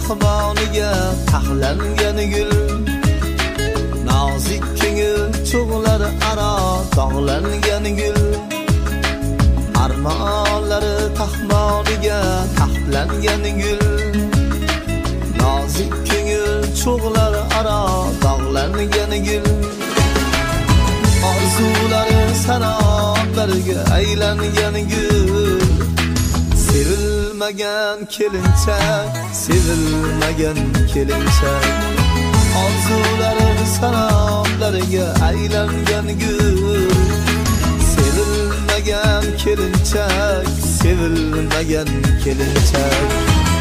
taqvoniga taxlangan gul, nozik ko'ngil cho'g'lari aro dog'langan gul, armonlari taqvoniga taxlangan gul, nozik ko'ngil cho'g'lari aro dog'langan gul, orzulari sanoqlarga aylangan gul, sevilmagan kelinchak, sevilmagan kelinchak, orzulari sanoqlarga aylangan gul, sevilmagan kelinchak, sevilmagan kelinchak.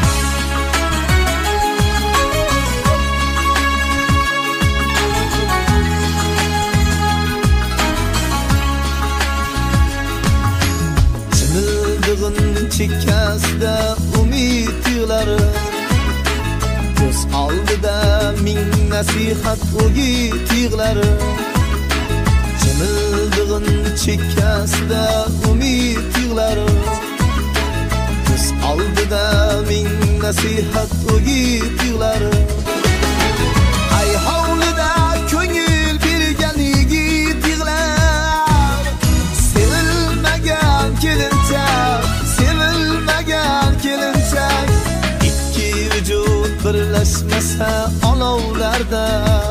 Chekkasida umid yig'lari, ko'z oldida ming nasihat o'git yig'lari, chimildig'in chekkasida umid yig'lari, ko'z oldida ming nasihat o'git yig'lari, ay hovlida ko'ngil bergan yigit yig'lar, sevilmagan kelinchak, sevilmagan kelinchak, ikki vujud birlashmasa olovlarda,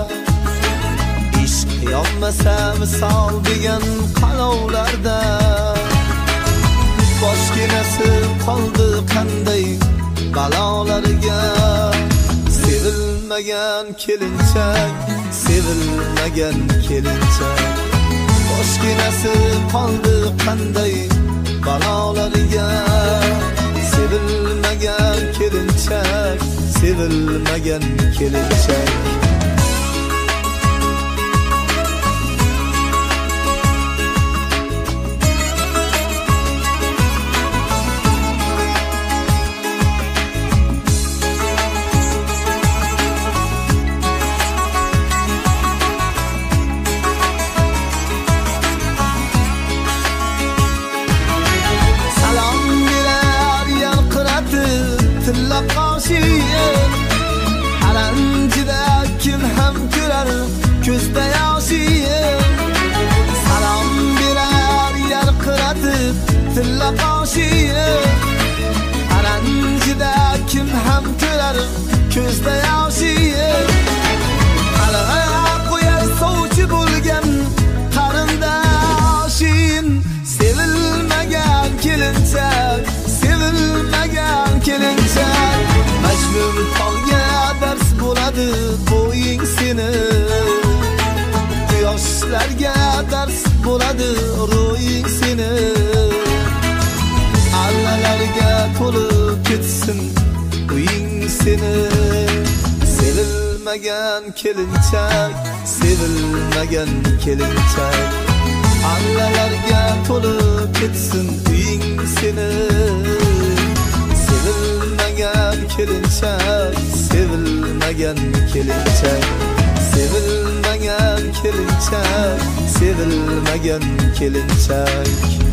ishq yonmasa misol degan qalovlarda, boshginasi qoldi qanday balolarga, sevilmagan kelinchak, sevilmagan kelinchak, boshginasi qoldi qanday balolarga, sevilmagan kelinchak, sevilmagan kelinchak. Tilla qoshiyim, alanjida kim ham ko'rar ko'zda yoshiyim, salom berar yarqiratib tilla qoshiyim, alanjida kim ham ko'rar ko'zda yoshiyim, qal'a qo'yar sovchi bo'lgan qarindoshim, sevilmagan kelinchak, sevilmagan kelinchak, majnun tolga dars bo'ladi bo'ying seni, quyoshlarga dars bo'ladi ro'ying seni, allalarga to'lib ketsin uying seni, sevilmagan kelinchak, sevilmagan kelinchak, allalarga to'lib ketsin uying seni, sevilmagan kelinchak, sevilmagan kelinchak, sevilmagan kelinchak, sevilmagan kelinchak.